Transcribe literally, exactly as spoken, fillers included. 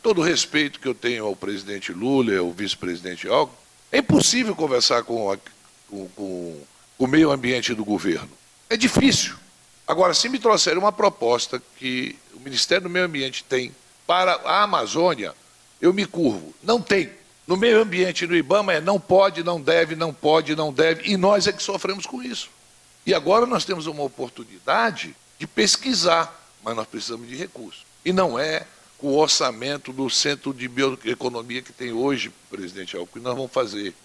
todo o respeito que eu tenho ao presidente Lula e ao vice-presidente Alckmin, é impossível conversar com, a, com, com o meio ambiente do governo. É difícil. Agora, se me trouxerem uma proposta que o Ministério do Meio Ambiente tem para a Amazônia, eu me curvo. Não tem. No meio ambiente do IBAMA é não pode, não deve, não pode, não deve, e nós é que sofremos com isso. E agora nós temos uma oportunidade de pesquisar, mas nós precisamos de recursos. E não é com o orçamento do Centro de Bioeconomia que tem hoje, presidente Alckmin, nós vamos fazer.